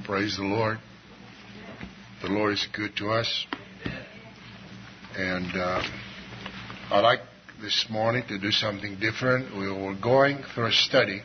Praise the Lord. The Lord is good to us. And I'd like this morning to do something different. We were going through a study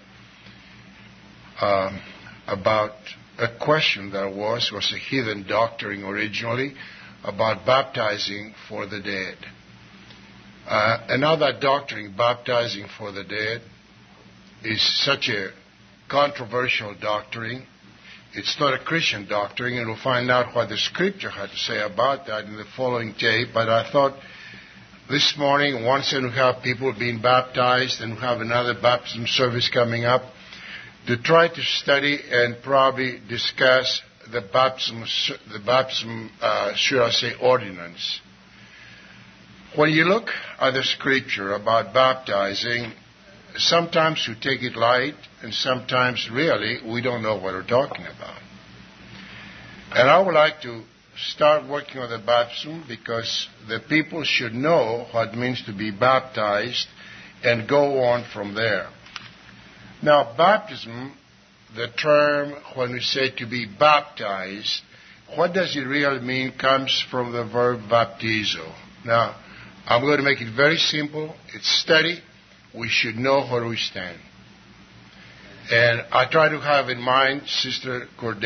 about a question that was a heathen doctrine originally about baptizing for the dead. And now that doctrine, baptizing for the dead, is such a controversial doctrine. It's not a Christian doctrine, and we'll find out what the Scripture had to say about that in the following tape. But I thought this morning, once we have people being baptized and we have another baptism service coming up, to try to study and probably discuss the baptism, should I say, ordinance. When you look at the Scripture about baptizing, sometimes we take it light, and sometimes really we don't know what we're talking about. And I would like to start working on the baptism because the people should know what it means to be baptized and go on from there. Now, baptism, the term when we say to be baptized, what does it really mean comes from the verb baptizo. Now, I'm going to make it very simple. It's study. We should know where we stand. And I try to have in mind Sister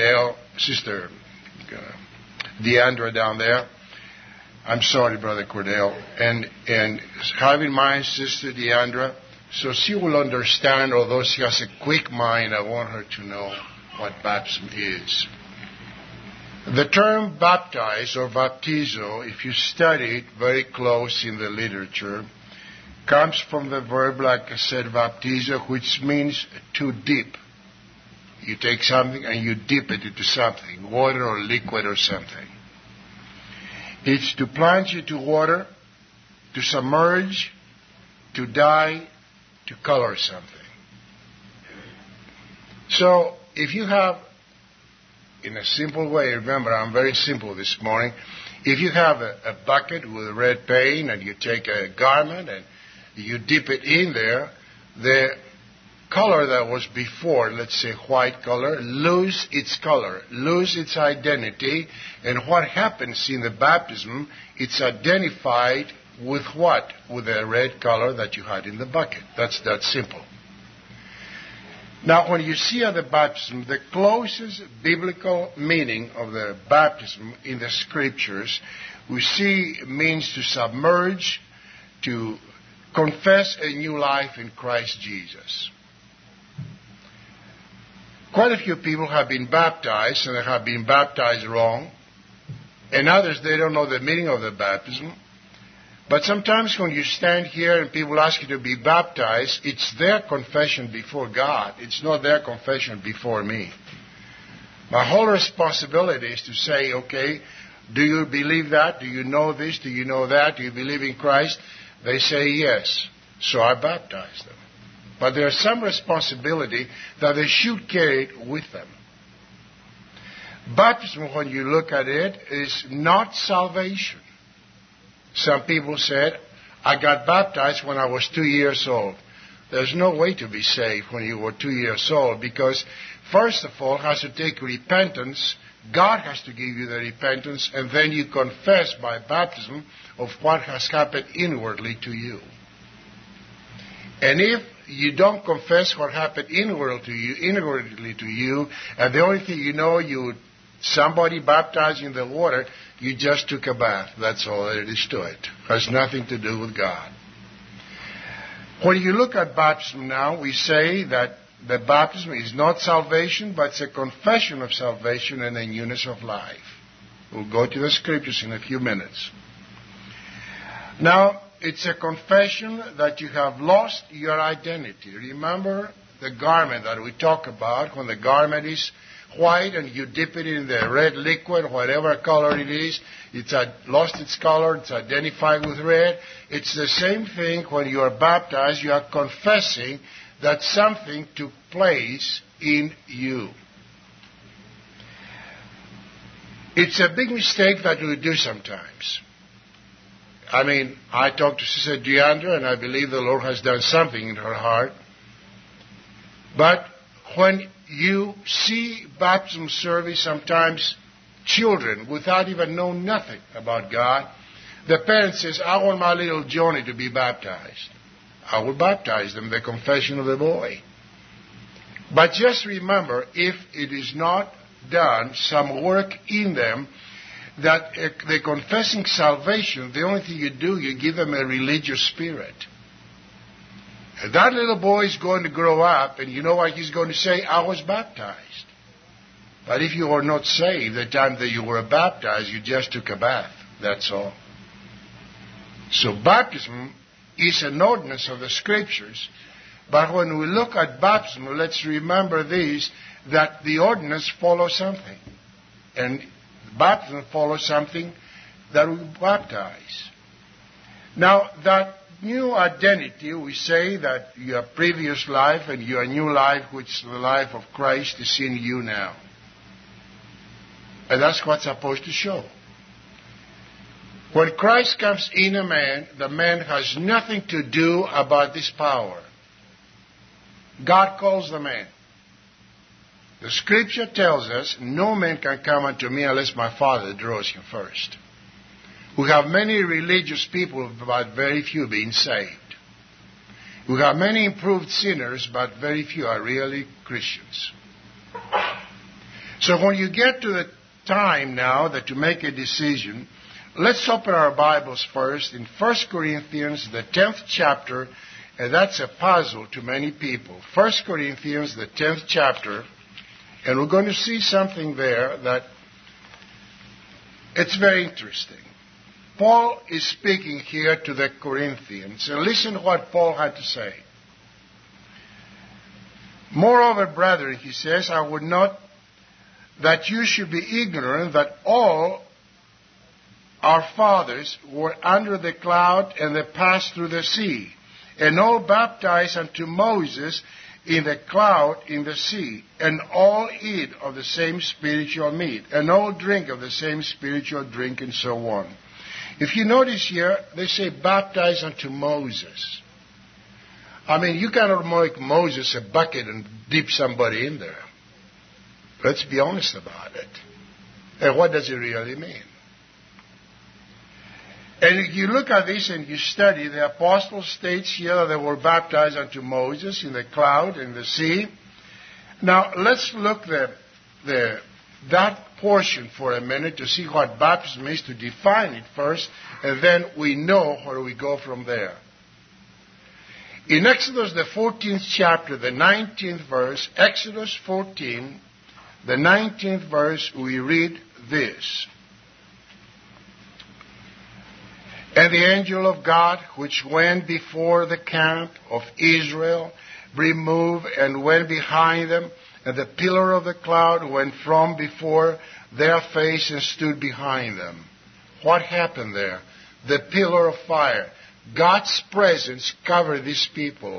Deandra down there. I'm sorry, Brother Cordell. And have in mind Sister Deandra, so she will understand, although she has a quick mind, I want her to know what baptism is. The term baptize or baptizo, if you study it very close in the literature, comes from the verb, like I said, baptizo, which means to dip. You take something and you dip it into something, water or liquid or something. It's to plunge into water, to submerge, to dye, to color something. So, if you have, in a simple way, remember I'm very simple this morning, if you have a bucket with red paint and you take a garment and you dip it in there, the color that was before, let's say white color, lose its color, lose its identity, and what happens in the baptism, it's identified with what? With the red color that you had in the bucket. That's that simple. Now, when you see at the baptism, the closest biblical meaning of the baptism in the Scriptures, we see means to submerge, to confess a new life in Christ Jesus. Quite a few people have been baptized, and they have been baptized wrong. And others, they don't know the meaning of the baptism. But sometimes when you stand here and people ask you to be baptized, it's their confession before God. It's not their confession before me. My whole responsibility is to say, okay, do you believe that? Do you know this? Do you know that? Do you believe in Christ? They say yes. So I baptize them. But there's some responsibility that they should carry with them. Baptism, when you look at it, is not salvation. Some people said, I got baptized when I was 2 years old. There's no way to be saved when you were 2 years old because, first of all, it has to take repentance. God has to give you the repentance, and then you confess by baptism of what has happened inwardly to you. And if you don't confess what happened inwardly to you, and the only thing you know, somebody baptized in the water, you just took a bath. That's all there is to it. It has nothing to do with God. When you look at baptism now, we say that the baptism is not salvation, but it's a confession of salvation and a newness of life. We'll go to the Scriptures in a few minutes. Now, it's a confession that you have lost your identity. Remember the garment that we talk about, when the garment is white and you dip it in the red liquid, whatever color it is, it's lost its color, it's identified with red. It's the same thing when you are baptized. You are confessing that something took place in you. It's a big mistake that we do sometimes. I mean, I talked to Sister Deandra, and I believe the Lord has done something in her heart. But when you see baptism service, sometimes children, without even knowing nothing about God, the parent says, I want my little Johnny to be baptized. I will baptize them, the confession of the boy. But just remember, if it is not done, some work in them, that they're confessing salvation, the only thing you do, you give them a religious spirit. And that little boy is going to grow up, and you know what he's going to say? I was baptized. But if you were not saved the time that you were baptized, you just took a bath. That's all. So baptism is an ordinance of the Scriptures. But when we look at baptism, let's remember this, that the ordinance follows something. And baptism follows something that we baptize. Now, that new identity, we say that your previous life and your new life, which is the life of Christ, is in you now. And that's what's supposed to show. When Christ comes in a man, the man has nothing to do about this power. God calls the man. The Scripture tells us, no man can come unto me unless my Father draws him first. We have many religious people, but very few being saved. We have many improved sinners, but very few are really Christians. So when you get to the time now that to make a decision, let's open our Bibles first in 1 Corinthians, the 10th chapter, and that's a puzzle to many people. 1 Corinthians, the 10th chapter, and we're going to see something there that it's very interesting. Paul is speaking here to the Corinthians, and listen to what Paul had to say. Moreover, brethren, he says, I would not that you should be ignorant that all our fathers were under the cloud, and they passed through the sea, and all baptized unto Moses in the cloud in the sea, and all eat of the same spiritual meat, and all drink of the same spiritual drink, and so on. If you notice here, they say baptized unto Moses. I mean, you cannot make Moses a bucket and dip somebody in there. Let's be honest about it. And what does it really mean? And if you look at this and you study, the apostle states here that they were baptized unto Moses in the cloud and the sea. Now, let's look that portion for a minute to see what baptism is, to define it first, and then we know where we go from there. In Exodus, the 14th chapter, the 19th verse, Exodus 14, the 19th verse, we read this. And the angel of God, which went before the camp of Israel, removed and went behind them, and the pillar of the cloud went from before their face and stood behind them. What happened there? The pillar of fire. God's presence covered these people.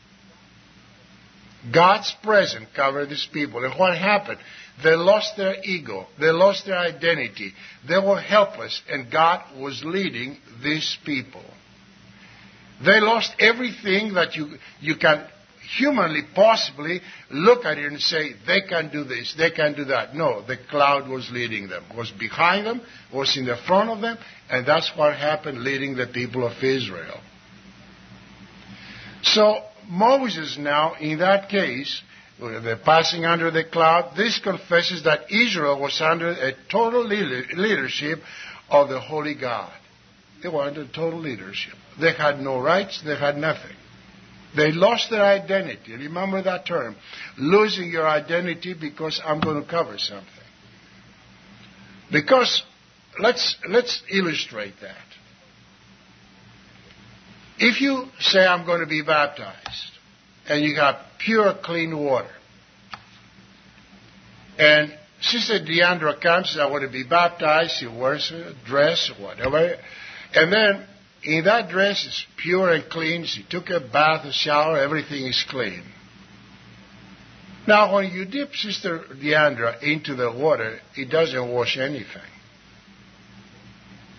God's presence covered these people. And what happened? They lost their ego. They lost their identity. They were helpless, and God was leading these people. They lost everything that you can humanly possibly look at it and say, they can do this, they can do that. No, the cloud was leading them, was behind them, was in the front of them, and that's what happened, leading the people of Israel. So Moses now, in that case, the passing under the cloud, this confesses that Israel was under a total leadership of the Holy God. They were under total leadership. They had no rights, they had nothing. They lost their identity. Remember that term, losing your identity because I'm going to cover something. Because, let's illustrate that. If you say I'm going to be baptized, and you have pure, clean water, and Sister Deandra comes and says, I want to be baptized, she wears a dress or whatever, and then in that dress is pure and clean, she took a bath, a shower, everything is clean. Now when you dip Sister Deandra into the water, it doesn't wash anything.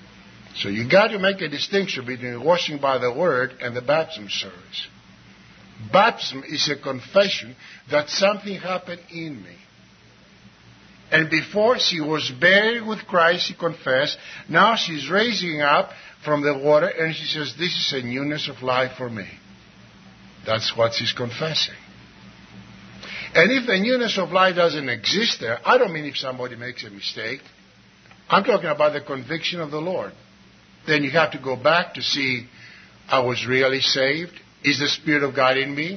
So you got to make a distinction between washing by the Word and the baptism service. Baptism is a confession that something happened in me. And before she was buried with Christ, she confessed. Now she's raising up from the water, and she says, this is a newness of life for me. That's what she's confessing. And if the newness of life doesn't exist there, I don't mean if somebody makes a mistake. I'm talking about the conviction of the Lord. Then you have to go back to see, I was really saved. Is the Spirit of God in me?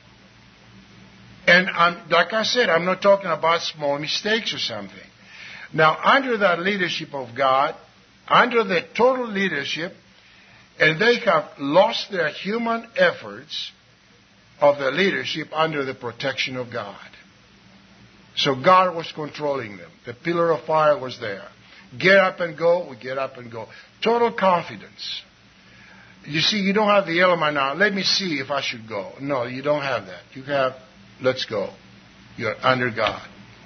And like I said, I'm not talking about small mistakes or something. Now, under that leadership of God, under the total leadership, and they have lost their human efforts of the leadership under the protection of God. So God was controlling them. The pillar of fire was there. Get up and go, we get up and go. Total confidence. You see, you don't have the element now, let me see if I should go. No, you don't have that. You have, let's go. You're under God.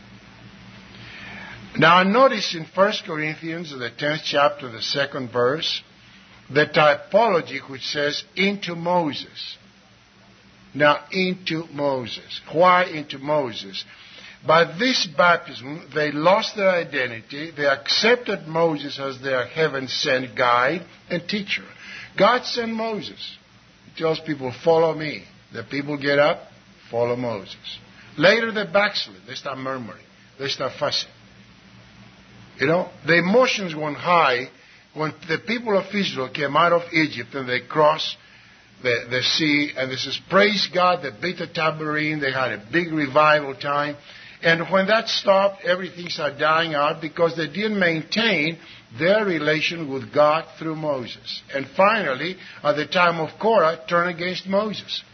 Now notice in 1 Corinthians, the 10th chapter, the 2nd verse, the typology which says, into Moses. Now, into Moses. Why into Moses? By this baptism, they lost their identity. They accepted Moses as their heaven-sent guide and teacher. God sent Moses. He tells people, follow me. The people get up, follow Moses. Later they backslid. They start murmuring. They start fussing. You know, the emotions went high when the people of Israel came out of Egypt and they crossed the sea, and this is, praise God, they beat the tambourine, they had a big revival time. And when that stopped, everything started dying out because they didn't maintain their relation with God through Moses. And finally, at the time of Korah, turned against Moses.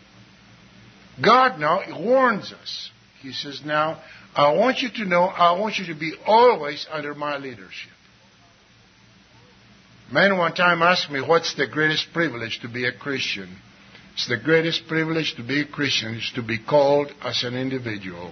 God now warns us. He says, now, I want you to know, I want you to be always under my leadership. Man one time asked me, what's the greatest privilege to be a Christian? It's the greatest privilege to be a Christian is to be called as an individual.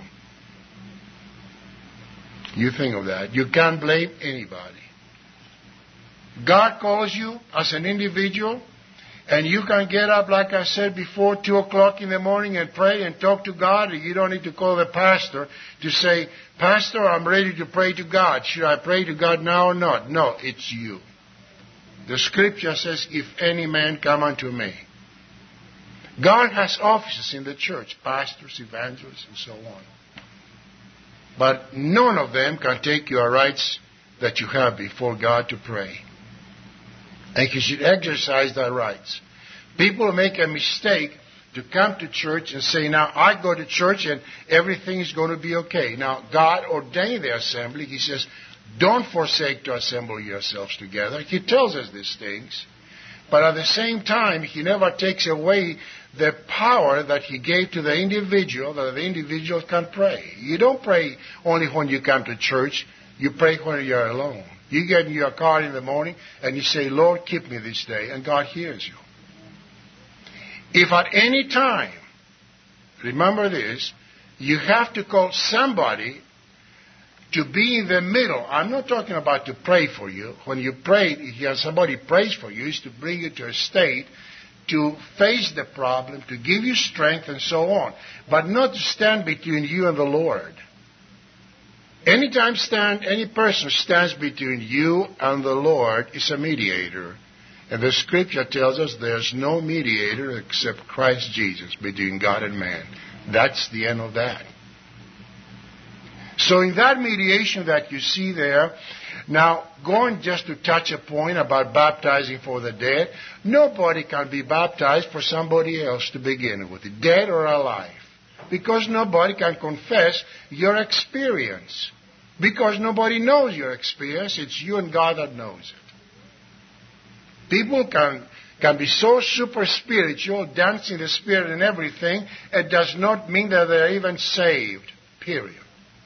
You think of that. You can't blame anybody. God calls you as an individual, and you can get up, like I said before, 2 o'clock in the morning and pray and talk to God. You don't need to call the pastor to say, Pastor, I'm ready to pray to God. Should I pray to God now or not? No, it's you. The scripture says, if any man come unto me. God has offices in the church, pastors, evangelists, and so on. But none of them can take your rights that you have before God to pray. And you should exercise that rights. People make a mistake to come to church and say, now I go to church and everything is going to be okay. Now God ordained the assembly. He says, don't forsake to assemble yourselves together. He tells us these things. But at the same time, He never takes away the power that He gave to the individual, that the individual can pray. You don't pray only when you come to church. You pray when you're alone. You get in your car in the morning and you say, Lord, keep me this day, and God hears you. If at any time, remember this, you have to call somebody to be in the middle. I'm not talking about to pray for you. When you pray, if somebody prays for you, is to bring you to a state to face the problem, to give you strength and so on, but not to stand between you and the Lord. Anytime any person stands between you and the Lord is a mediator. And the scripture tells us there's no mediator except Christ Jesus between God and man. That's the end of that. So in that mediation that you see there, now going just to touch a point about baptizing for the dead, nobody can be baptized for somebody else to begin with, dead or alive. Because nobody can confess your experience. Because nobody knows your experience, it's you and God that knows it. People can be so super spiritual, dancing the Spirit and everything, it does not mean that they're even saved, period.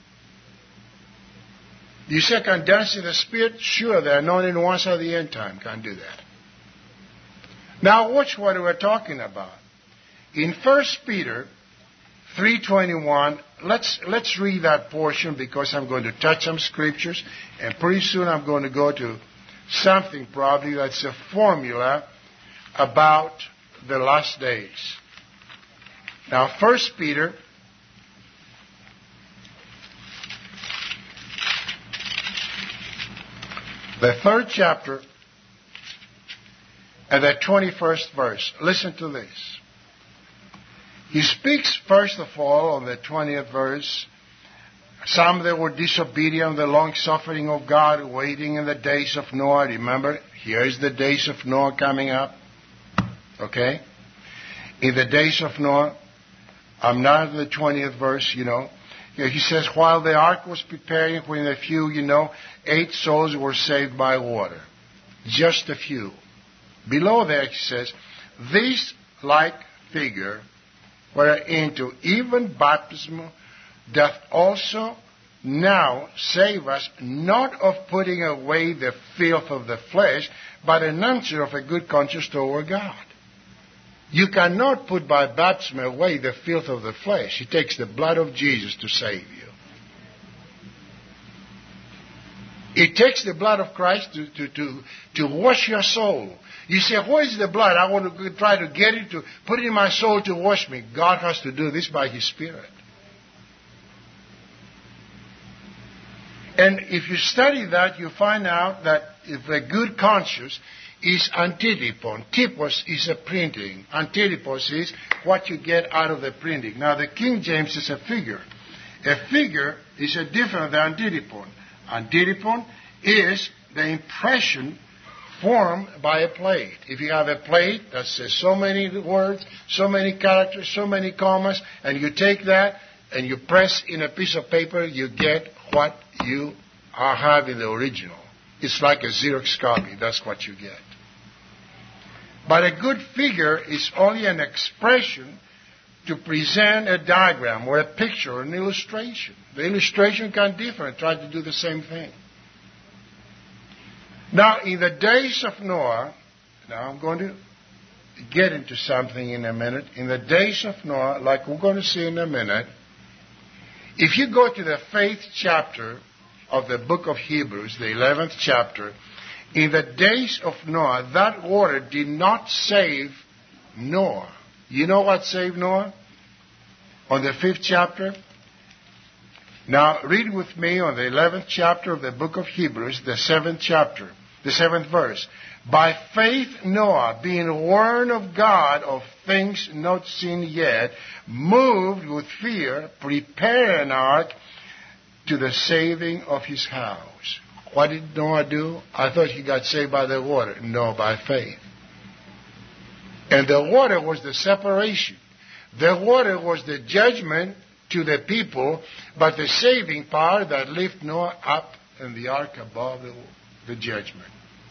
You say, can dance in the Spirit? Sure, the anointed ones at the end time can do that. Now, watch what we're talking about. In 1 Peter 3:21, let's read that portion because I'm going to touch some scriptures, and pretty soon I'm going to go to something probably that's a formula about the last days. Now, 1 Peter, the 3rd chapter, and the 21st verse. Listen to this. He speaks, first of all, on the 20th verse, some that were disobedient, the long-suffering of God, waiting in the days of Noah. Remember, here is the days of Noah coming up. Okay? In the days of Noah, I'm not in the 20th verse, Here he says, while the ark was preparing, when a few, 8 souls were saved by water. Just a few. Below there he says, this like figure, whereunto even baptism doth also now save us, not of putting away the filth of the flesh, but an answer of a good conscience toward God. You cannot put by baptism away the filth of the flesh. It takes the blood of Jesus to save you. It takes the blood of Christ to wash your soul. You say, where is the blood? I want to try to get it, to put it in my soul to wash me. God has to do this by His Spirit. And if you study that, you find out that if a good conscience is antidipon. Typos is a printing. Antidipos is what you get out of the printing. Now, the King James is a figure. A figure is a different than antidipon. Antidipon is the impression formed by a plate. If you have a plate that says so many words, so many characters, so many commas, and you take that and you press in a piece of paper, you get what you have in the original. It's like a Xerox copy. That's what you get. But a good figure is only an expression to present a diagram or a picture or an illustration. The illustration can differ and try to do the same thing. Now, in the days of Noah, now I'm going to get into something in a minute. In the days of Noah, like we're going to see in a minute, if you go to the 8th chapter of the book of Hebrews, the 11th chapter, in the days of Noah, that water did not save Noah. You know what saved Noah? On the 5th chapter. Now, read with me on the 11th chapter of the book of Hebrews, the 7th chapter, the 7th verse. By faith Noah, being warned of God of things not seen yet, moved with fear, prepared an ark to the saving of his house. What did Noah do? I thought he got saved by the water. No, by faith. And the water was the separation. The water was the judgment to the people, but the saving power that lifted Noah up in the ark above the judgment.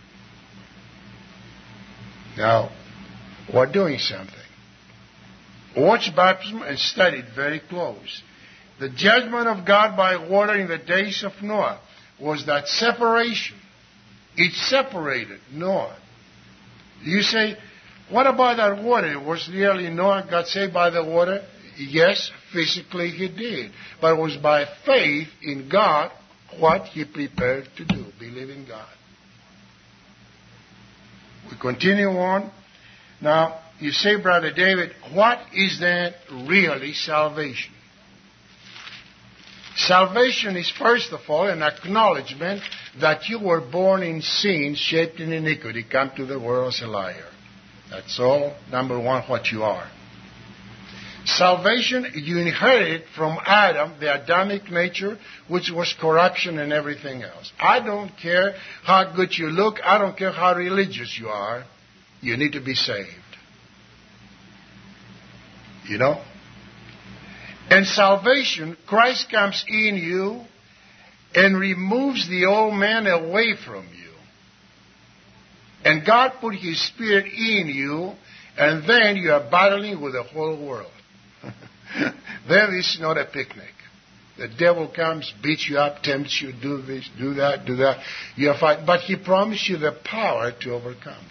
Now, we're doing something. Watch baptism and study it very close. The judgment of God by water in the days of Noah was that separation. It separated Noah. You say, what about that water? Was really Noah got saved by the water? Yes, physically he did. But it was by faith in God what he prepared to do. Believe in God. We continue on. Now, you say, Brother David, what is then really salvation? Salvation is, first of all, an acknowledgement that you were born in sin, shaped in iniquity, come to the world as a liar. That's all, number one, what you are. Salvation, you inherited from Adam, the Adamic nature, which was corruption and everything else. I don't care how good you look. I don't care how religious you are. You need to be saved. You know? And salvation, Christ comes in you and removes the old man away from you. And God put His Spirit in you, and then you are battling with the whole world. Then it's not a picnic. The devil comes, beats you up, tempts you, do this, do that, do that. You fight, but He promised you the power to overcome.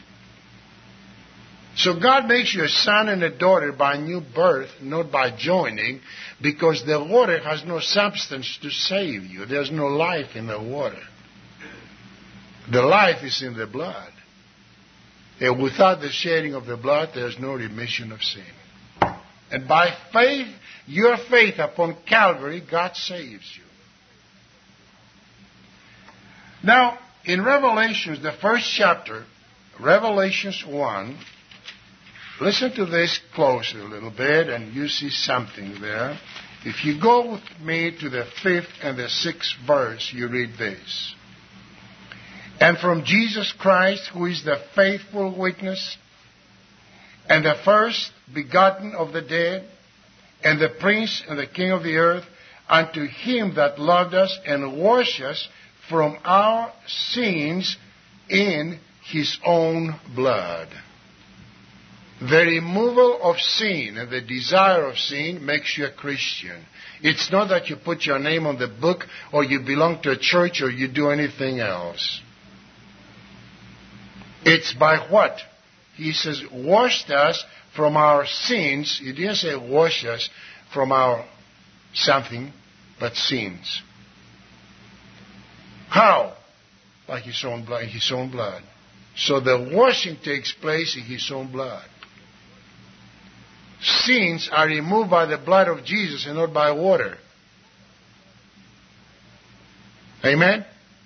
So God makes you a son and a daughter by new birth, not by joining, because the water has no substance to save you. There's no life in the water. The life is in the blood. And without the shedding of the blood, there's no remission of sin. And by faith, your faith upon Calvary, God saves you. Now, in Revelations, the first chapter, Revelations 1, listen to this closely a little bit, and you see something there. If you go with me to the 5th and the 6th verse, you read this. And from Jesus Christ, who is the faithful witness, and the first begotten of the dead, and the Prince and the King of the earth, unto him that loved us and washed us from our sins in his own blood. The removal of sin and the desire of sin makes you a Christian. It's not that you put your name on the book or you belong to a church or you do anything else. It's by what? He says, washed us from our sins. He didn't say wash us from our something, but sins. How? By his own blood. His own blood. So the washing takes place in his own blood. Sins are removed by the blood of Jesus and not by water. Amen?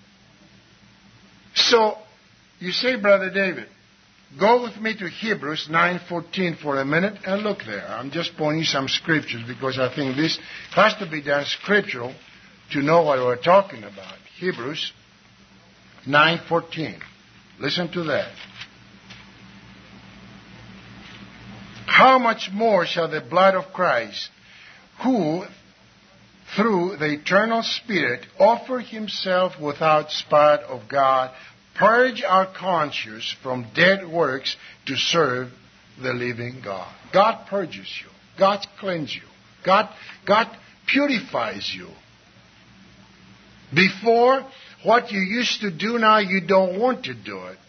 So, you say, Brother David, go with me to Hebrews 9:14 for a minute and look there. I'm just pointing some scriptures because I think this has to be done scriptural to know what we're talking about. Hebrews 9:14. Listen to that. How much more shall the blood of Christ, who through the eternal Spirit offered himself without spot of God, purge our conscience from dead works to serve the living God? God purges you. God cleanses you. God purifies you. Before, what you used to do now, you don't want to do it.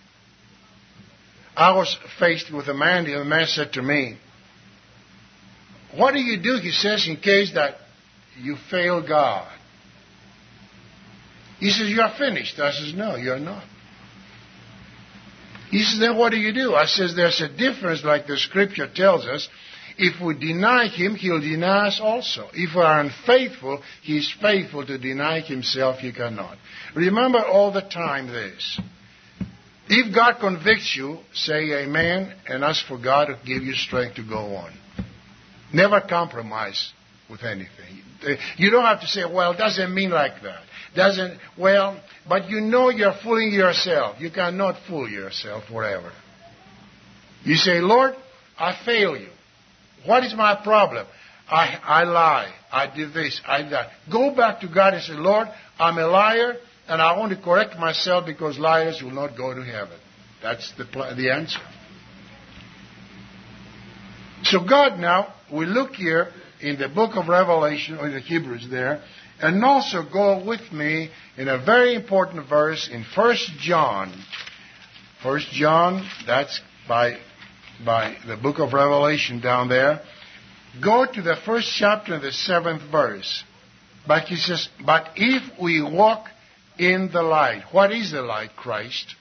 I was faced with a man, and the man said to me, what do you do, he says, in case that you fail God? He says, you are finished. I says, no, you're not. He says, then what do you do? I says, there's a difference like the scripture tells us. If we deny him, he'll deny us also. If we are unfaithful, he's faithful to deny himself. You cannot. Remember all the time this. If God convicts you, say amen and ask for God to give you strength to go on. Never compromise with anything. You don't have to say, well, it doesn't mean like that. But you know you're fooling yourself. You cannot fool yourself forever. You say, Lord, I fail you. What is my problem? I lie. I did this. I did that. Go back to God and say, Lord, I'm a liar, and I want to correct myself because liars will not go to heaven. That's the answer. So God now, we look here in the book of Revelation, or the Hebrews there, and also go with me in a very important verse in 1 John. 1 John, that's by the book of Revelation down there. Go to the first chapter and the 7th verse. But he says, but if we walk in the light. What is the light? Christ.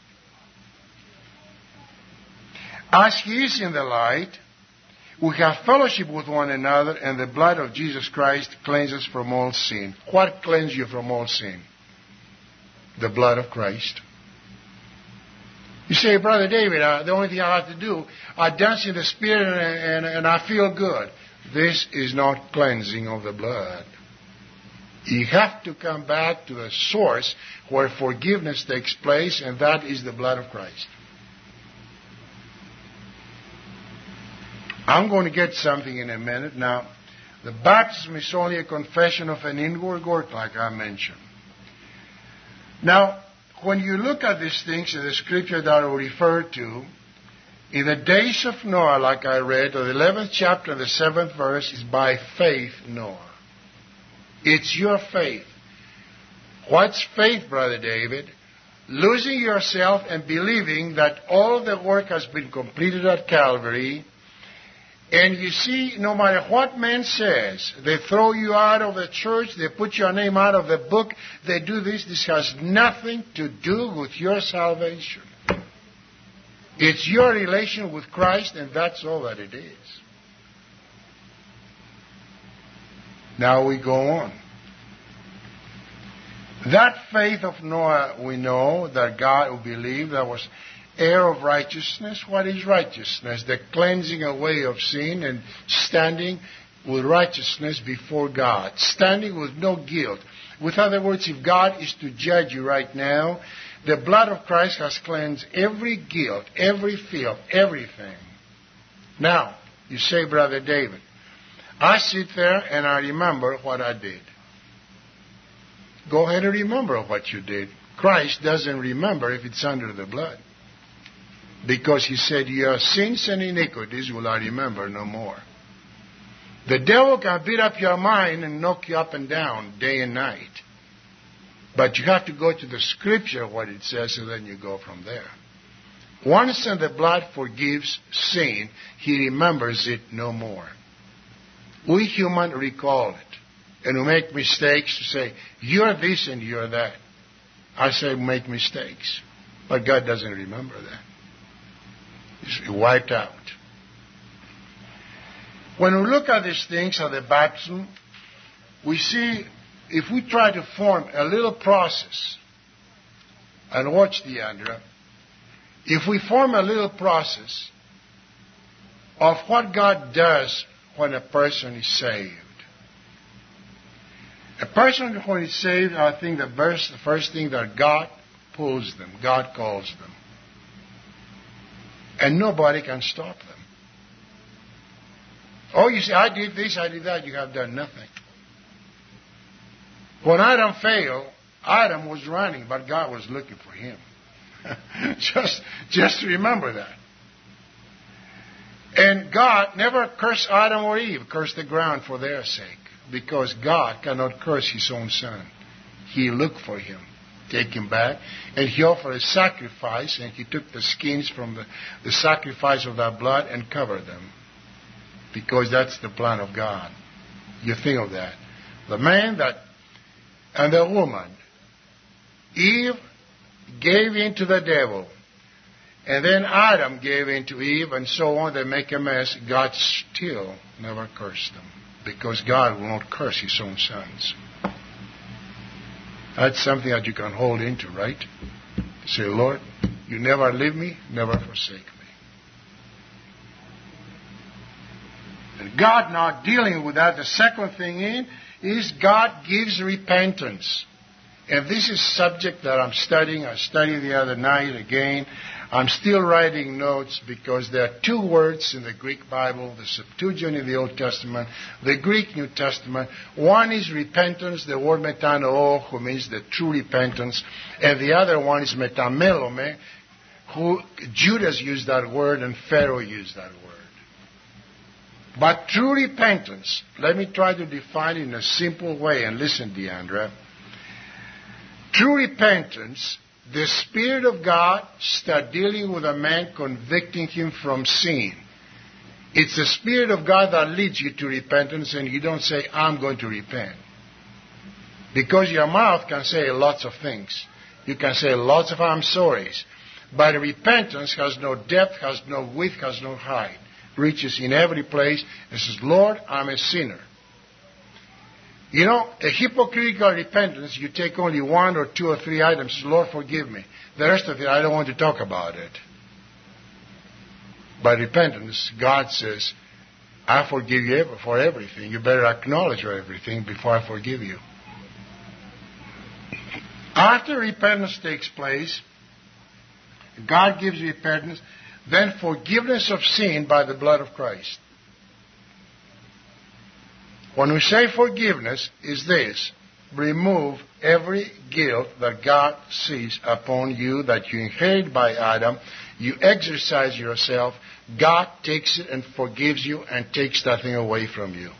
As he is in the light, we have fellowship with one another, and the blood of Jesus Christ cleanses from all sin. What cleanses you from all sin? The blood of Christ. You say, Brother David, the only thing I have to do, I dance in the Spirit and I feel good. This is not cleansing of the blood. You have to come back to the source where forgiveness takes place, and that is the blood of Christ. I'm going to get something in a minute. Now, the baptism is only a confession of an inward work, like I mentioned. Now, when you look at these things in the scripture that I refer to, in the days of Noah, like I read, the 11th chapter, the 7th verse, is by faith Noah. It's your faith. What's faith, Brother David? Losing yourself and believing that all the work has been completed at Calvary. And you see, no matter what man says, they throw you out of the church, they put your name out of the book, they do this. This has nothing to do with your salvation. It's your relation with Christ, and that's all that it is. Now we go on. That faith of Noah, we know that God who believed that was heir of righteousness. What is righteousness? The cleansing away of sin and standing with righteousness before God. Standing with no guilt. With other words, if God is to judge you right now, the blood of Christ has cleansed every guilt, every filth, everything. Now, you say, Brother David, I sit there and I remember what I did. Go ahead and remember what you did. Christ doesn't remember if it's under the blood. Because he said, your sins and iniquities will I remember no more. The devil can beat up your mind and knock you up and down day and night. But you have to go to the scripture, what it says, and then you go from there. Once the blood forgives sin, he remembers it no more. We humans recall it. And we make mistakes to say, you're this and you're that. I say make mistakes. But God doesn't remember that. It's wiped out. When we look at these things of the baptism, we see if we try to form a little process, and watch Deandra, if we form a little process of what God does when a person is saved. A person when he's saved, I think the first thing that God pulls them, God calls them. And nobody can stop them. Oh, you say, I did this, I did that. You have done nothing. When Adam failed, Adam was running, but God was looking for him. Just remember that. And God never cursed Adam or Eve, cursed the ground for their sake. Because God cannot curse his own son. He looked for him, take him back, and he offered a sacrifice, and he took the skins from the sacrifice of that blood and covered them. Because that's the plan of God. You think of that. The man and the woman, Eve gave in to the devil, and then Adam gave in to Eve, and so on. They make a mess. God still never cursed them. Because God will not curse his own sons. That's something that you can hold into, right? Say, Lord, you never leave me, never forsake me. And God not dealing with that, the second thing is God gives repentance. And this is a subject that I'm studying. I studied the other night again. I'm still writing notes because there are two words in the Greek Bible, the Septuagint in the Old Testament, the Greek New Testament. One is repentance, the word metanoo, who means the true repentance. And the other one is metamelome, who Judas used that word and Pharaoh used that word. But true repentance, let me try to define it in a simple way. And listen, Deandra. True repentance, the Spirit of God starts dealing with a man, convicting him from sin. It's the Spirit of God that leads you to repentance, and you don't say, I'm going to repent. Because your mouth can say lots of things. You can say lots of I'm sorries. But repentance has no depth, has no width, has no height. Reaches in every place and says, Lord, I'm a sinner. You know, a hypocritical repentance, you take only one or two or three items. Lord, forgive me. The rest of it, I don't want to talk about it. By repentance, God says, I forgive you for everything. You better acknowledge everything before I forgive you. After repentance takes place, God gives repentance, then forgiveness of sin by the blood of Christ. When we say forgiveness, is this: remove every guilt that God sees upon you that you inherit by Adam. You exercise yourself. God takes it and forgives you and takes that thing away from you.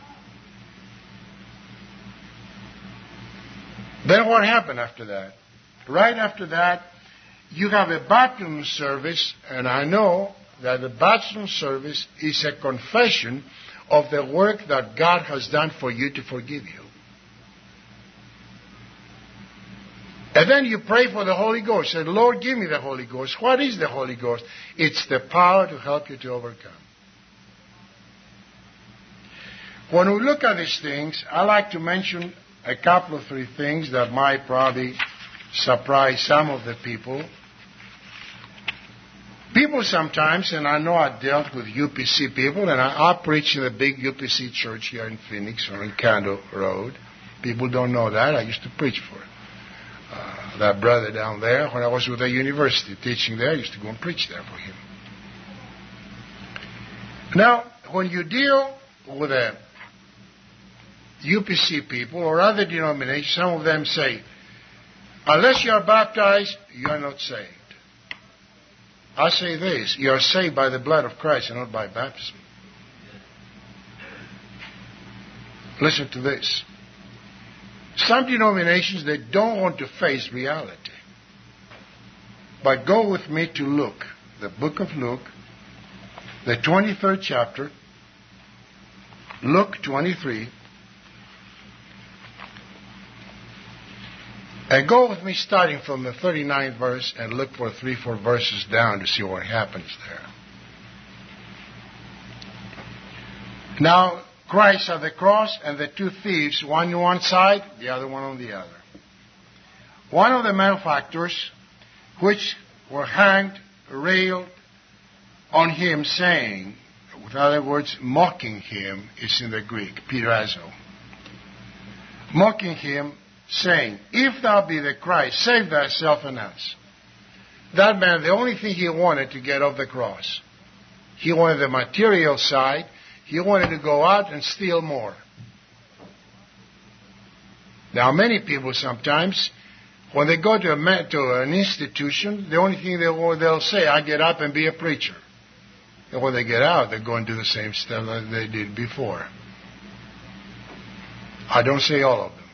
Then what happened after that? Right after that, you have a baptism service, and I know that the baptism service is a confession of the work that God has done for you to forgive you. And then you pray for the Holy Ghost. Say, Lord, give me the Holy Ghost. What is the Holy Ghost? It's the power to help you to overcome. When we look at these things, I like to mention a couple of three things that might probably surprise some of the people. People sometimes, and I know I dealt with UPC people, and I preach in the big UPC church here in Phoenix or in Candle Road. People don't know that. I used to preach for that brother down there. When I was with the university teaching there, I used to go and preach there for him. Now, when you deal with the UPC people or other denominations, some of them say, unless you are baptized, you are not saved. I say this, you are saved by the blood of Christ and not by baptism. Listen to this. Some denominations, they don't want to face reality. But go with me to Luke, the book of Luke, the 23rd chapter, Luke 23. And go with me starting from the 39th verse and look for 3-4 verses down to see what happens there. Now, Christ at the cross and the two thieves, one on one side, the other one on the other. One of the malefactors, which were hanged, railed on him, saying, with other words, mocking him, is in the Greek, pirazo. Mocking him, saying, if thou be the Christ, save thyself and us. That man, the only thing he wanted to get off the cross, he wanted the material side. He wanted to go out and steal more. Now, many people sometimes, when they go to an institution, the only thing they'll say, I get up and be a preacher. And when they get out, they go and do the same stuff that they did before. I don't say all of them.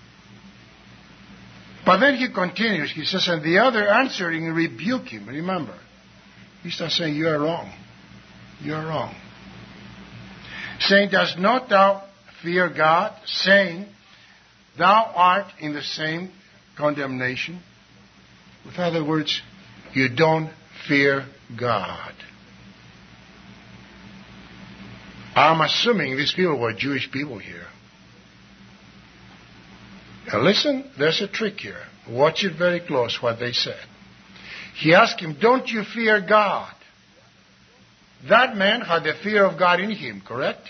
But then he continues. He says, and the other answering rebuked him. Remember, he starts saying, you are wrong. You are wrong. Saying, dost not thou fear God? Saying, thou art in the same condemnation. With other words, you don't fear God. I'm assuming these people were Jewish people here. Now listen, there's a trick here. Watch it very close, what they said. He asked him, don't you fear God? That man had the fear of God in him, correct?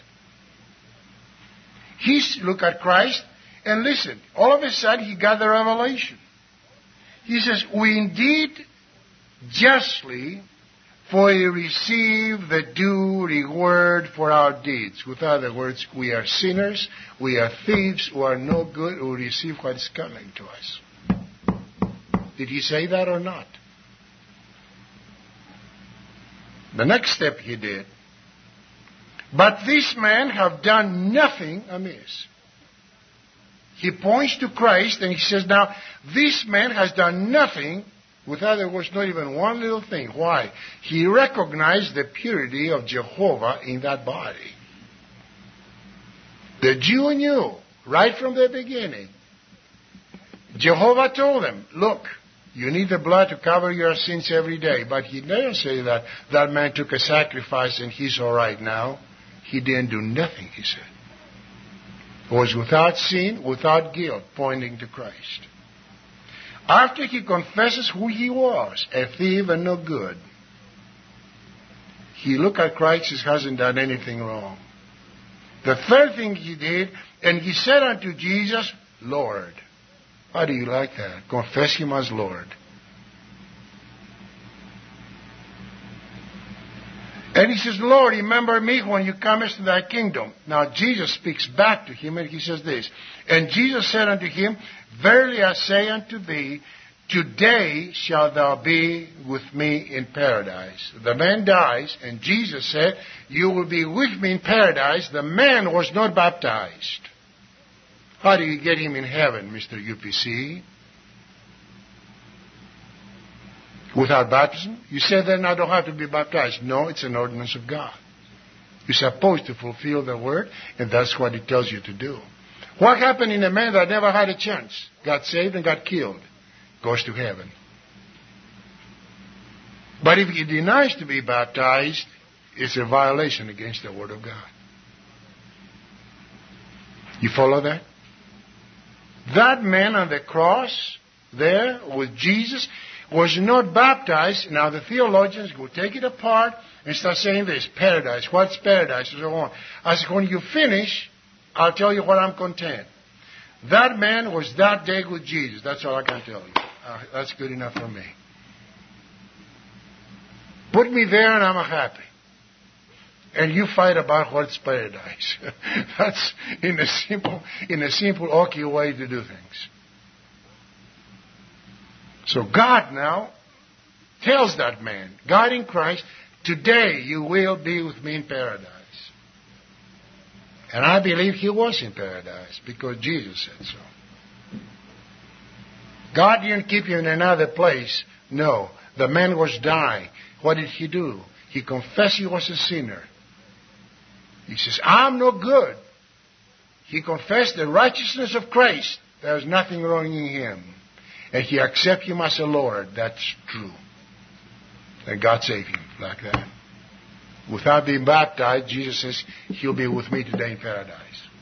He looked at Christ and listened. All of a sudden, he got the revelation. He says, we indeed justly, for we receive the due reward for our deeds. With other words, we are sinners, we are thieves who are no good, who receive what is coming to us. Did he say that or not? The next step he did. But this man have done nothing amiss. He points to Christ and he says, now, this man has done nothing, with other words, not even one little thing. Why? He recognized the purity of Jehovah in that body. The Jew knew right from the beginning. Jehovah told him, look, you need the blood to cover your sins every day. But he never said that that man took a sacrifice and he's all right now. He didn't do nothing, he said. He was without sin, without guilt, pointing to Christ. After he confesses who he was, a thief and no good, he looked at Christ and hasn't done anything wrong. The third thing he did, and he said unto Jesus, Lord. How do you like that? Confess him as Lord. And he says, Lord, remember me when you come into thy kingdom. Now Jesus speaks back to him and he says this. And Jesus said unto him, verily I say unto thee, today shalt thou be with me in paradise. The man dies and Jesus said, you will be with me in paradise. The man was not baptized. How do you get him in heaven, Mr. UPC? Without baptism? You say then I don't have to be baptized. No, it's an ordinance of God. You're supposed to fulfill the word, and that's what it tells you to do. What happened in a man that never had a chance? Got saved and got killed. Goes to heaven. But if he denies to be baptized, it's a violation against the word of God. You follow that? That man on the cross there with Jesus was not baptized. Now the theologians will take it apart and start saying this, paradise. What's paradise? And so on. I said, when you finish, I'll tell you what I'm content. That man was that day with Jesus. That's all I can tell you. That's good enough for me. Put me there and I'm happy. And you fight about what's paradise. That's in a simple, okay way to do things. So God now tells that man, God in Christ, today you will be with me in paradise. And I believe he was in paradise because Jesus said so. God didn't keep you in another place. No. The man was dying. What did he do? He confessed he was a sinner. He says, I'm no good. He confessed the righteousness of Christ. There's nothing wrong in him. And he accepted him as a Lord. That's true. And God saved him like that. Without being baptized, Jesus says, he'll be with me today in paradise.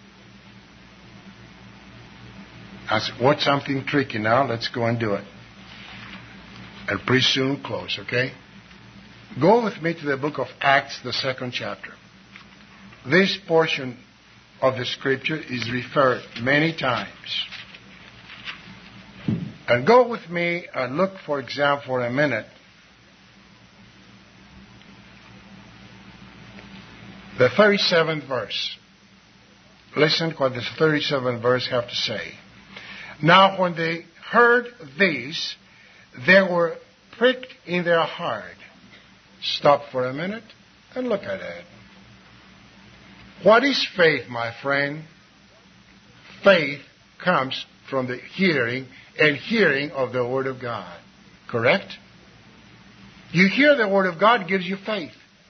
I said, what's something tricky now? Let's go and do it. And pretty soon we'll close, okay? Go with me to the book of Acts, the 2nd chapter. This portion of the scripture is referred many times. And go with me and look, for example, for a minute. The 37th verse. Listen what the 37th verse have to say. Now when they heard this, they were pricked in their heart. Stop for a minute and look at it. What is faith, my friend? Faith comes from the hearing and hearing of the Word of God. Correct? You hear the Word of God, it gives you faith.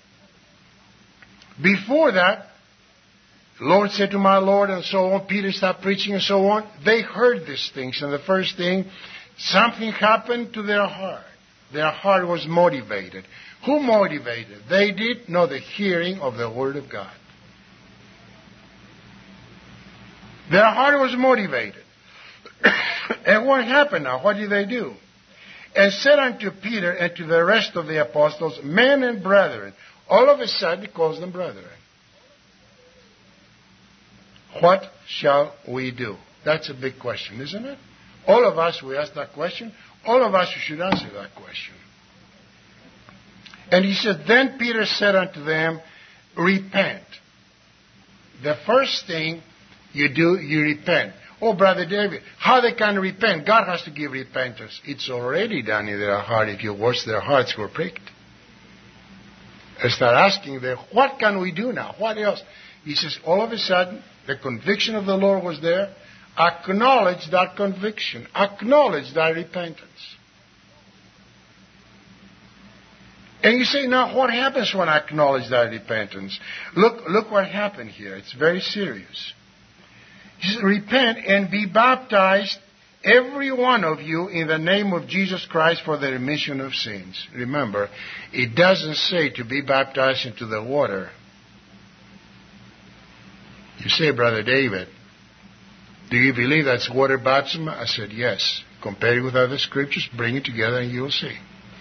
Before that, Lord said to my Lord, and so on, Peter stopped preaching and so on. They heard these things, and the first thing, something happened to their heart. Their heart was motivated. Who motivated? They did? No, the hearing of the Word of God. Their heart was motivated. And what happened now? What did they do? And said unto Peter and to the rest of the apostles, men and brethren. All of a sudden, he calls them brethren. What shall we do? That's a big question, isn't it? All of us, we ask that question. All of us should answer that question. And he said, then Peter said unto them, repent. The first thing you do, you repent. Oh, Brother David, how they can repent? God has to give repentance. It's already done in their heart. If you watch, their hearts were pricked. I start asking them, what can we do now? What else? He says, all of a sudden, the conviction of the Lord was there. Acknowledge that conviction. Acknowledge that repentance. And you say, now what happens when I acknowledge that repentance? Look what happened here. It's very serious. He says, repent and be baptized, every one of you, in the name of Jesus Christ for the remission of sins. Remember, it doesn't say to be baptized into the water. You say, Brother David, do you believe that's water baptism? I said, yes. Compare it with other scriptures, bring it together and you'll see.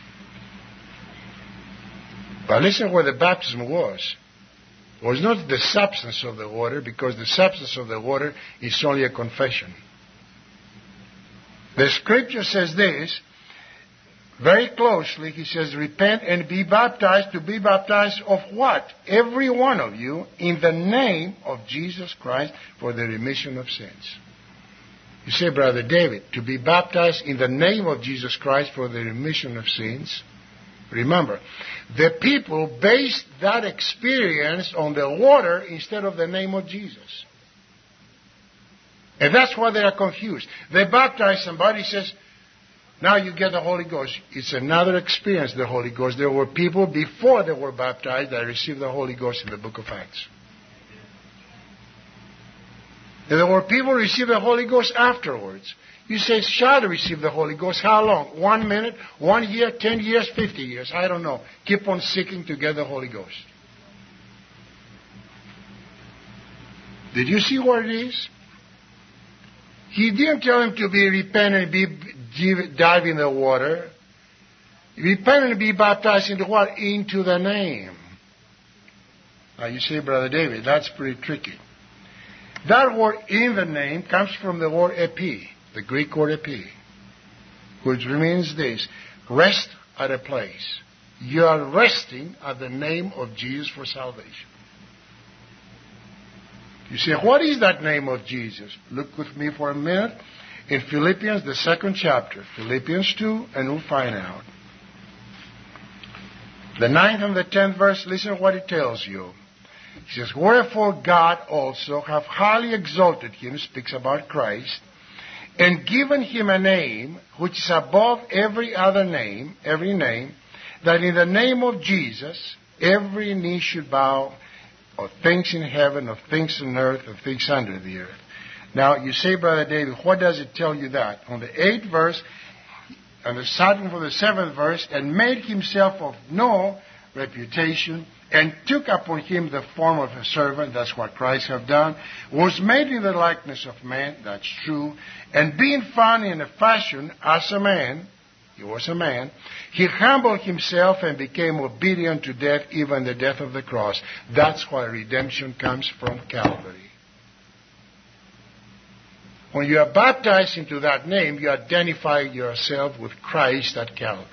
But listen where the baptism was. It was not the substance of the water, because the substance of the water is only a confession. The scripture says this, very closely, he says, repent and be baptized. To be baptized of what? Every one of you in the name of Jesus Christ for the remission of sins. You say, Brother David, to be baptized in the name of Jesus Christ for the remission of sins. Remember, the people based that experience on the water instead of the name of Jesus. And that's why they are confused. They baptize somebody, says, now you get the Holy Ghost. It's another experience, the Holy Ghost. There were people before they were baptized that received the Holy Ghost in the book of Acts. And there were people who received the Holy Ghost afterwards. You say, shall receive the Holy Ghost. How long? 1 minute, 1 year, 10 years, 50 years. I don't know. Keep on seeking to get the Holy Ghost. Did you see what it is? He didn't tell him to be repentant and dive in the water. Repent and be baptized into what? Into the name. Now you say, Brother David, that's pretty tricky. That word in the name comes from the word epi, the Greek word epi, which means this: rest at a place. You are resting at the name of Jesus for salvation. You say, what is that name of Jesus? Look with me for a minute in Philippians, the 2nd chapter, Philippians 2, and we'll find out. The 9th and the 10th verse, listen to what it tells you. He says, wherefore God also hath highly exalted him, speaks about Christ, and given him a name which is above every other name, that in the name of Jesus every knee should bow, of things in heaven, of things on earth, of things under the earth. Now, you say, Brother David, what does it tell you that? On the 8th verse, and starting from the 7th verse, and made himself of no reputation, and took upon him the form of a servant, that's what Christ have done, was made in the likeness of man, that's true, and being found in a fashion as a man, he was a man, he humbled himself and became obedient to death, even the death of the cross. That's why redemption comes from Calvary. When you are baptized into that name, you identify yourself with Christ at Calvary.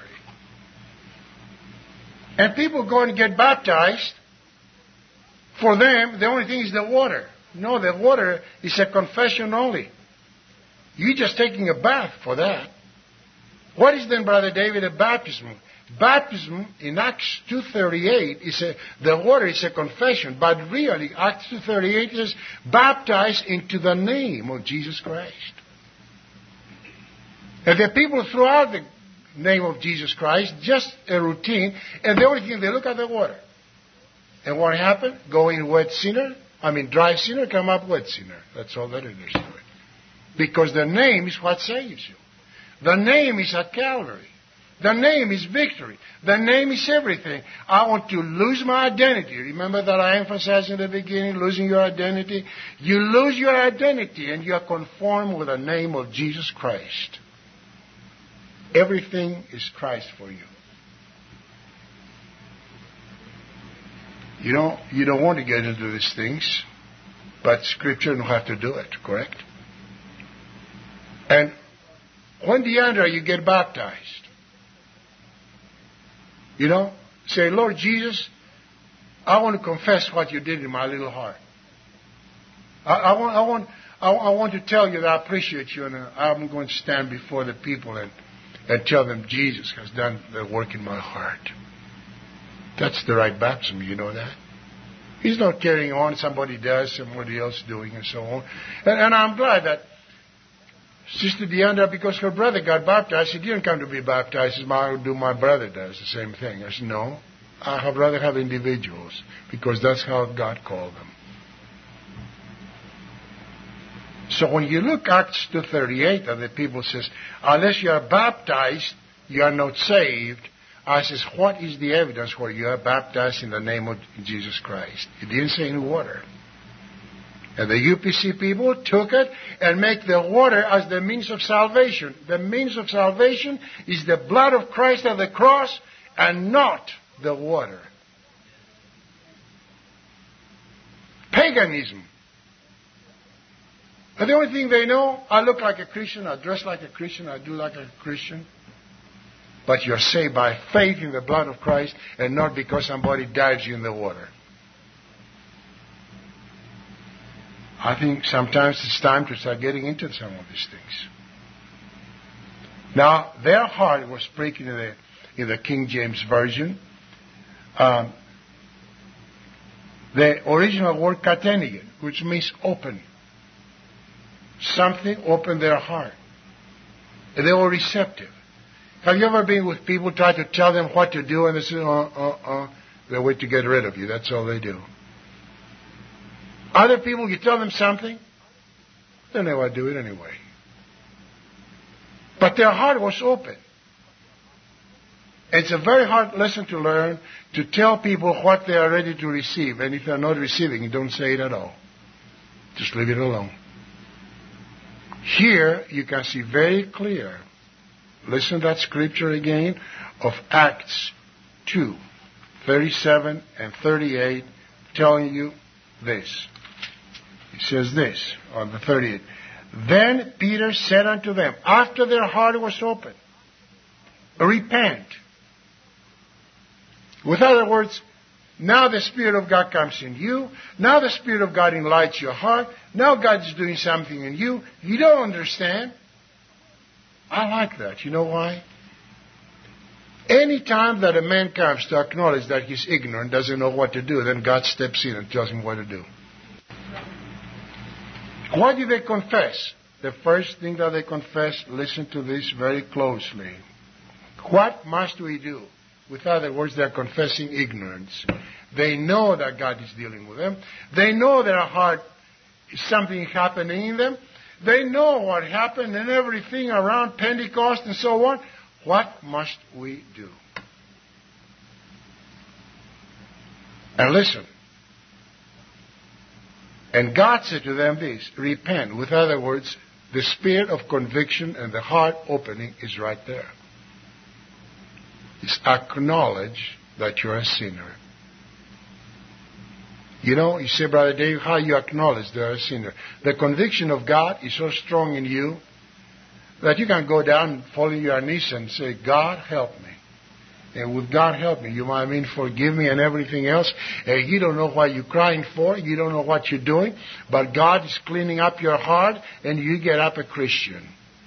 And people go and get baptized. For them, the only thing is the water. No, the water is a confession only. You're just taking a bath for that. What is then, Brother David, a baptism? Baptism in Acts 2:38 the water is a confession, but really Acts 2:38 is baptized into the name of Jesus Christ. And the people throughout the name of Jesus Christ, just a routine, and the only thing they look at the water. And what happened? Go in dry sinner, come up wet sinner. That's all that it is to it. Because the name is what saves you. The name is at Calvary. The name is victory. The name is everything. I want to lose my identity. Remember that I emphasized in the beginning, losing your identity? You lose your identity and you are conformed with the name of Jesus Christ. Everything is Christ for you. You don't want to get into these things, but Scripture will have to do it, correct? And when Deandra, you get baptized, say, Lord Jesus, I want to confess what you did in my little heart. I want to tell you that I appreciate you, and I'm going to stand before the people and tell them Jesus has done the work in my heart. That's the right baptism, you know that? He's not carrying on, somebody else doing, and so on. And I'm glad that Sister Deandra, because her brother got baptized, she didn't come to be baptized as my brother does, the same thing. I said, no, I'd rather have individuals, because that's how God called them. So when you look at Acts 2:38, and the people says, unless you are baptized, you are not saved. I says, what is the evidence where you are baptized in the name of Jesus Christ? It didn't say any water. And the UPC people took it and make the water as the means of salvation. The means of salvation is the blood of Christ at the cross and not the water. Paganism. And the only thing they know, I look like a Christian, I dress like a Christian, I do like a Christian. But you're saved by faith in the blood of Christ and not because somebody dives you in the water. I think sometimes it's time to start getting into some of these things. Now, their heart was speaking in the King James Version. The original word katenigen, which means open. Something opened their heart. And they were receptive. Have you ever been with people try to tell them what to do and they say, they wait to get rid of you. That's all they do. Other people, you tell them something, they never do it anyway. But their heart was open. It's a very hard lesson to learn, to tell people what they are ready to receive. And if they're not receiving, don't say it at all. Just leave it alone. Here you can see very clear. Listen to that scripture again of Acts 2, 37 and 38, telling you this. It says this on the 38. Then Peter said unto them, after their heart was opened, repent. With other words, now the Spirit of God comes in you. Now the Spirit of God enlightens your heart. Now God is doing something in you. You don't understand. I like that. You know why? Any time that a man comes to acknowledge that he's ignorant, doesn't know what to do, then God steps in and tells him what to do. What do they confess? The first thing that they confess, listen to this very closely. What must we do? With other words, they're confessing ignorance. They know that God is dealing with them. They know their heart is something happening in them. They know what happened and everything around Pentecost and so on. What must we do? And listen. And God said to them this, repent. With other words, the spirit of conviction and the heart opening is right there. It's acknowledge that you're a sinner. You know, you say, Brother Dave, how you acknowledge that you're a sinner? The conviction of God is so strong in you that you can go down and fall on your knees and say, God, help me. And with God help me, you might mean forgive me and everything else. And you don't know what you're crying for. You don't know what you're doing. But God is cleaning up your heart and you get up a Christian.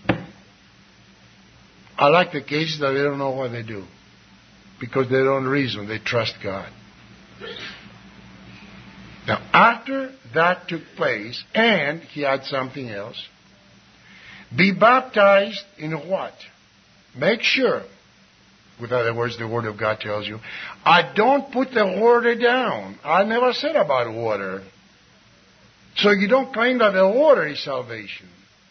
I like the cases that they don't know what they do. Because they don't reason. They trust God. Now, after that took place, and he had something else, be baptized in what? Make sure. With other words, the Word of God tells you, I don't put the water down. I never said about water. So you don't claim that the water is salvation.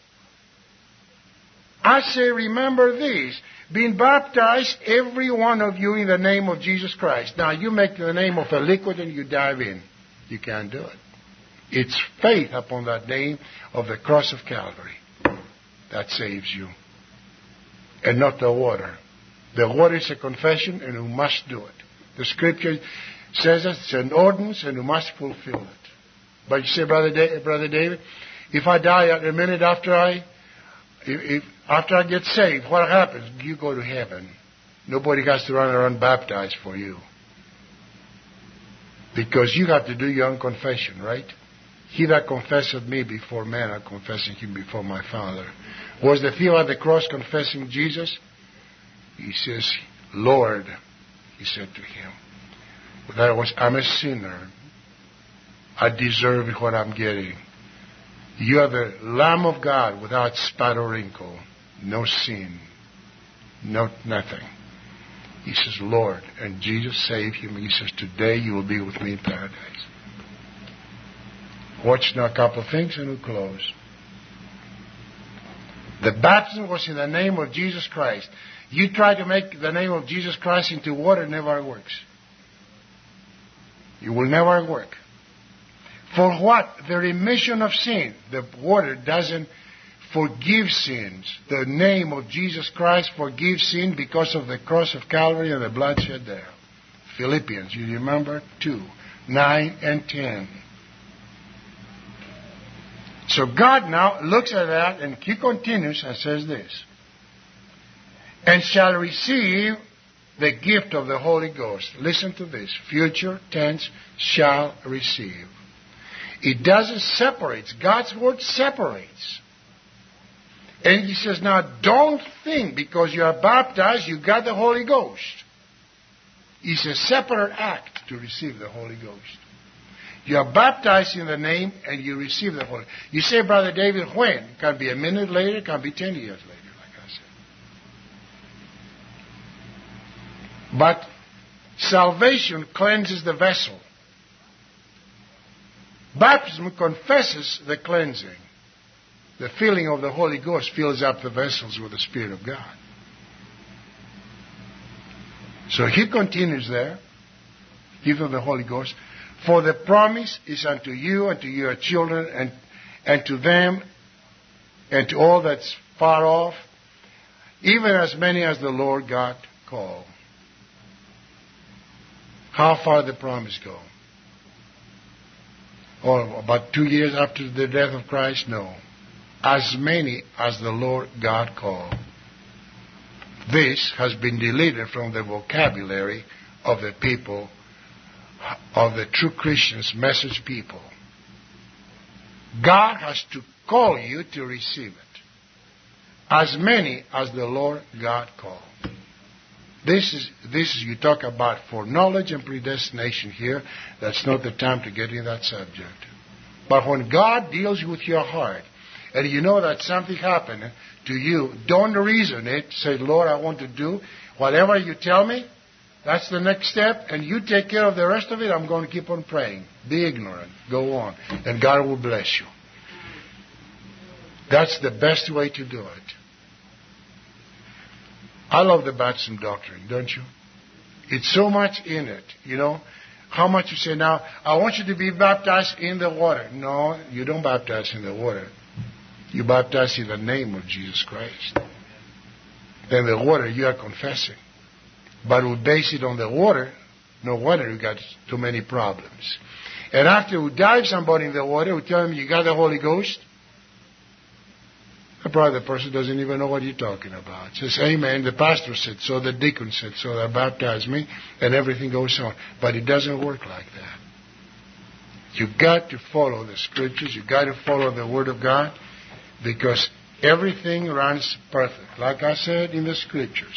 I say, remember this. Being baptized, every one of you, in the name of Jesus Christ. Now, you make the name of a liquid and you dive in. You can't do it. It's faith upon that name of the cross of Calvary that saves you. And not the water. The water is a confession and you must do it. The scripture says it's an ordinance and you must fulfill it. But you say, Brother David, if I die a minute after I get saved, what happens? You go to heaven. Nobody has to run around baptized for you. Because you have to do your own confession, right? He that confesseth me before men, I'm confessing him before my Father. Was the thief at the cross confessing Jesus? He says, Lord, he said to him. That was, I'm a sinner. I deserve what I'm getting. You are the Lamb of God without spot or wrinkle. No sin. Nothing. He says, Lord. And Jesus saved him. He says, today you will be with me in paradise. Watch now a couple of things and we'll close. The baptism was in the name of Jesus Christ. You try to make the name of Jesus Christ into water, it never works. It will never work. For what? The remission of sin. The water doesn't forgive sins. The name of Jesus Christ forgives sin because of the cross of Calvary and the bloodshed there. Philippians, you remember? 2, 9 and 10. So God now looks at that and he continues and says this. And shall receive the gift of the Holy Ghost. Listen to this. Future tense, shall receive. It doesn't separate. God's word separates. And he says, now don't think because you are baptized, you got the Holy Ghost. It's a separate act to receive the Holy Ghost. You are baptized in the name and you receive the Holy Ghost. You say, Brother David, when? It can be a minute later, it can be 10 years later, like I said. But salvation cleanses the vessel. Baptism confesses the cleansing. The filling of the Holy Ghost fills up the vessels with the Spirit of God. So he continues there, give them the Holy Ghost. For the promise is unto you and to your children and and to them and to all that's far off, even as many as the Lord God called. How far did the promise go? Oh, about 2 years after the death of Christ? No. As many as the Lord God called. This has been deleted from the vocabulary of the people, of the true Christians, message people. God has to call you to receive it. As many as the Lord God called. This is you talk about foreknowledge and predestination here. That's not the time to get in that subject. But when God deals with your heart, and you know that something happened to you, don't reason it. Say, Lord, I want to do whatever you tell me. That's the next step, and you take care of the rest of it. I'm going to keep on praying. Be ignorant. Go on. And God will bless you. That's the best way to do it. I love the baptism doctrine, don't you? It's so much in it, you know. How much you say, now, I want you to be baptized in the water. No, you don't baptize in the water. You baptize in the name of Jesus Christ. Then the water you are confessing. But we base it on the water. No wonder you got too many problems. And after we dive somebody in the water, we tell them you got the Holy Ghost. Probably the person doesn't even know what you're talking about. Says, amen, the pastor said so, the deacon said so, they baptized me, and everything goes on. But it doesn't work like that. You've got to follow the Scriptures. You've got to follow the Word of God, because everything runs perfect, like I said in the Scriptures.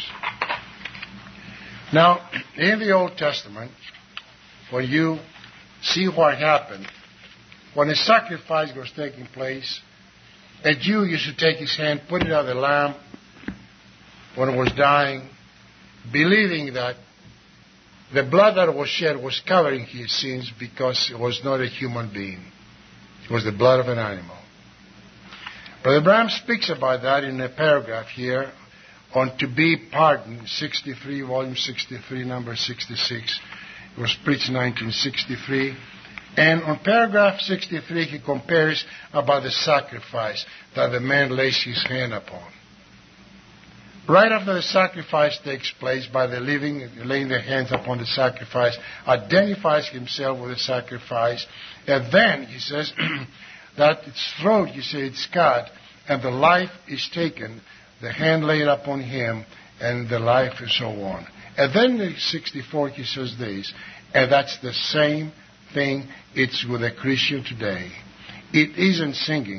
Now, in the Old Testament, when you see what happened, when a sacrifice was taking place, a Jew used to take his hand, put it on the lamb when it was dying, believing that the blood that was shed was covering his sins because it was not a human being. It was the blood of an animal. Brother Branham speaks about that in a paragraph here on To Be Pardoned, 63, volume 63, number 66. It was preached in 1963. And on paragraph 63, he compares about the sacrifice that the man lays his hand upon. Right after the sacrifice takes place, by the laying the hands upon the sacrifice, identifies himself with the sacrifice, and then he says that its throat, you say, it's cut, and the life is taken, the hand laid upon him, and the life and so on. And then in 64, he says this, and that's the same thing it's with a Christian today. It isn't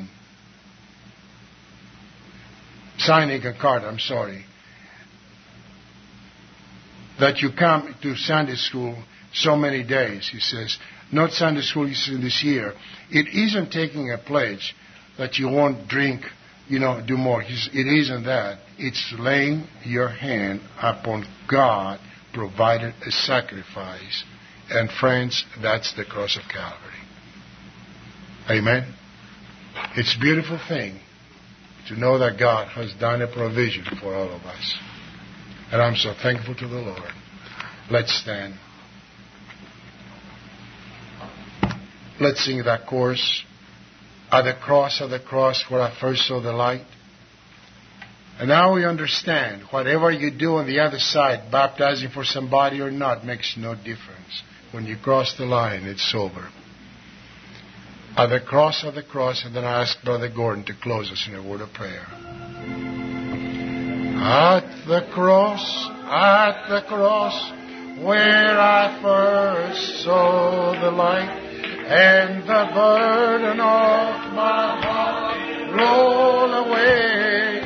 signing a card, that you come to Sunday school so many days, he says. Not Sunday school this year. It isn't taking a pledge that you won't drink, do more. It isn't that. It's laying your hand upon God provided a sacrifice. And friends, that's the cross of Calvary. Amen? It's a beautiful thing to know that God has done a provision for all of us. And I'm so thankful to the Lord. Let's stand. Let's sing that chorus. At the cross where I first saw the light. And now we understand, whatever you do on the other side, baptizing for somebody or not, makes no difference. When you cross the line, it's over. At the cross, and then I ask Brother Gordon to close us in a word of prayer. At the cross, where I first saw the light, and the burden of my heart roll away.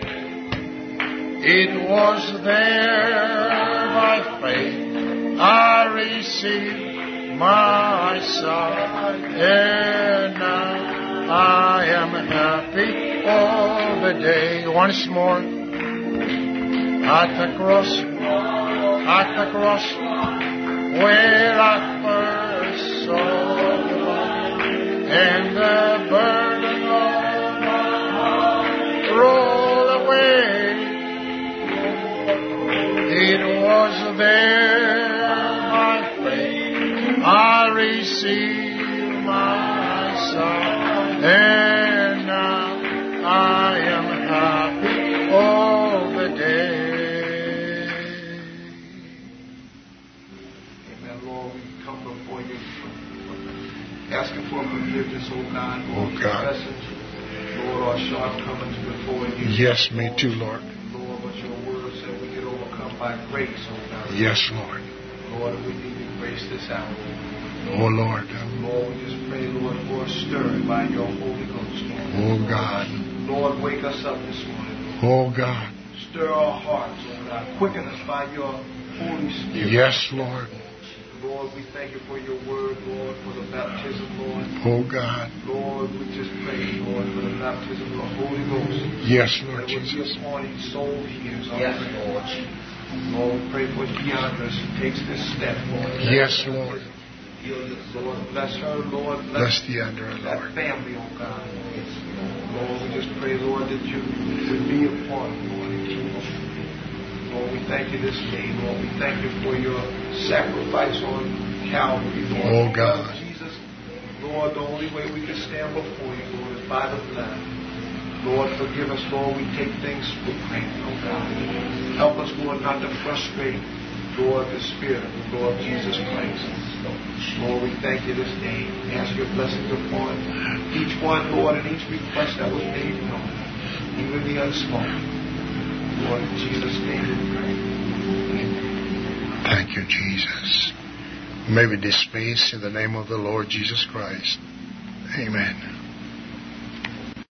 It was there by faith I received my sight, and now I am happy all the day. Once more, at the cross, where I first saw the light, and the burden of my heart roll away. It was there by faith I received my sight. oh God. Oh God. Lord, our shortcomings before you. Yes, me too, Lord. Lord, but your word said we get overcome by grace, oh God. Yes, Lord. Lord, we need to grace this hour. Oh Lord. Lord, we just pray, Lord, for a stirring by your Holy Ghost, Lord. Oh God. Lord, wake us up this morning. Oh God. Stir our hearts, oh God. Quicken us by your Holy Spirit. Yes, Lord. Lord, we thank you for your word, Lord, for the baptism, Lord. Oh God. Lord, we just pray, Lord, for the baptism of the Holy Ghost. Yes, Lord that would Jesus. be upon each soul here. Yes, Lord. Lord, we pray for Deandra as she takes this step, Lord. Yes, Lord. Lord, bless her, Lord. Bless Deandra, that Lord. family, oh God. Lord, we just pray, Lord, that you would be upon them, Lord, and keep them. Lord, we thank you this day, Lord. We thank you for your sacrifice on Calvary, Lord. Oh God. Jesus, Lord, the only way we can stand before you, Lord, is by the blood. Lord, forgive us, Lord. We take things for granted, oh God. Help us, Lord, not to frustrate, Lord, the Spirit of the Lord Jesus Christ. Lord, we thank you this day. Ask your blessings upon each one, Lord, and each request that was made known, even the unspoken. Lord, in Jesus' name we pray. Thank you, Jesus. May we dismiss in the name of the Lord Jesus Christ. Amen.